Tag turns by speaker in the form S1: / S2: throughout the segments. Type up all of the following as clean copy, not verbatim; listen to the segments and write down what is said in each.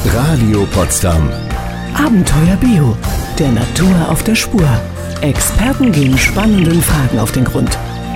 S1: Radio Potsdam.
S2: Abenteuer Bio, der Natur auf der Spur. Experten gehen spannenden Fragen auf den Grund.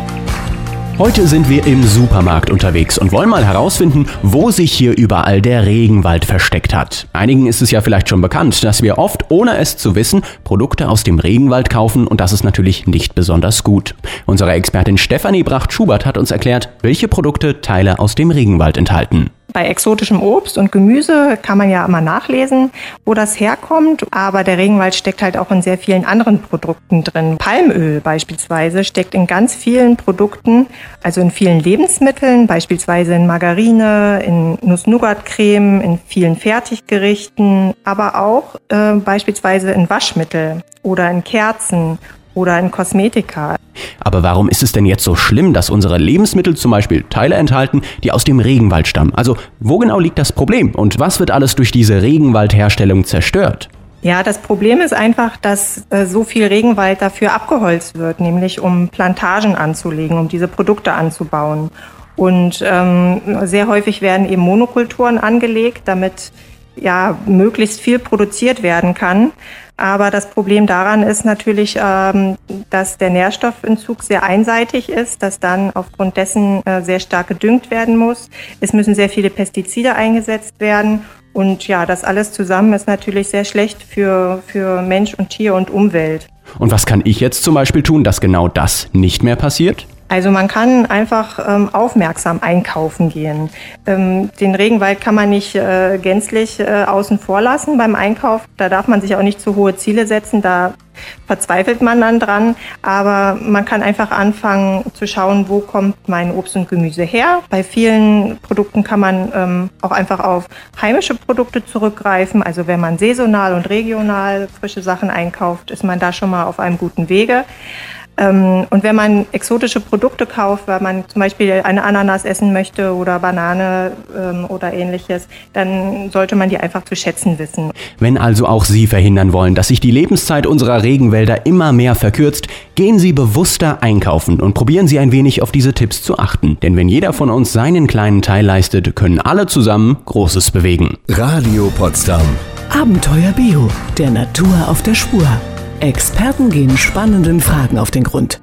S3: Heute sind wir im Supermarkt unterwegs und wollen mal herausfinden, wo sich hier überall der Regenwald versteckt hat. Einigen ist es ja vielleicht schon bekannt, dass wir oft, ohne es zu wissen, Produkte aus dem Regenwald kaufen und das ist natürlich nicht besonders gut. Unsere Expertin Stefanie Bracht-Schubert hat uns erklärt, welche Produkte Teile aus dem Regenwald enthalten.
S4: Bei exotischem Obst und Gemüse kann man ja immer nachlesen, wo das herkommt. Aber der Regenwald steckt halt auch in sehr vielen anderen Produkten drin. Palmöl beispielsweise steckt in ganz vielen Produkten, also in vielen Lebensmitteln, beispielsweise in Margarine, in Nuss-Nougat-Creme, in vielen Fertiggerichten, aber auch beispielsweise in Waschmittel oder in Kerzen oder in Kosmetika.
S3: Aber warum ist es denn jetzt so schlimm, dass unsere Lebensmittel zum Beispiel Teile enthalten, die aus dem Regenwald stammen? Also wo genau liegt das Problem und was wird alles durch diese Regenwaldherstellung zerstört?
S4: Ja, das Problem ist einfach, dass so viel Regenwald dafür abgeholzt wird, nämlich um Plantagen anzulegen, um diese Produkte anzubauen. Und sehr häufig werden eben Monokulturen angelegt, damit ja möglichst viel produziert werden kann. Aber das Problem daran ist natürlich, dass der Nährstoffelentzug sehr einseitig ist, dass dann aufgrund dessen sehr stark gedüngt werden muss. Es müssen sehr viele Pestizide eingesetzt werden. Und ja, das alles zusammen ist natürlich sehr schlecht für Mensch und Tier und Umwelt.
S3: Und was kann ich jetzt zum Beispiel tun, dass genau das nicht mehr passiert?
S4: Also man kann einfach aufmerksam einkaufen gehen. Den Regenwald kann man nicht gänzlich außen vor lassen beim Einkauf. Da darf man sich auch nicht zu hohe Ziele setzen, da verzweifelt man dann dran. Aber man kann einfach anfangen zu schauen, wo kommt mein Obst und Gemüse her. Bei vielen Produkten kann man auch einfach auf heimische Produkte zurückgreifen. Also wenn man saisonal und regional frische Sachen einkauft, ist man da schon mal auf einem guten Wege. Und wenn man exotische Produkte kauft, weil man zum Beispiel eine Ananas essen möchte oder Banane oder ähnliches, dann sollte man die einfach zu schätzen wissen.
S3: Wenn also auch Sie verhindern wollen, dass sich die Lebenszeit unserer Regenwälder immer mehr verkürzt, gehen Sie bewusster einkaufen und probieren Sie ein wenig auf diese Tipps zu achten. Denn wenn jeder von uns seinen kleinen Teil leistet, können alle zusammen Großes bewegen.
S1: Radio Potsdam.
S2: Abenteuer Bio, der Natur auf der Spur. Experten gehen spannenden Fragen auf den Grund.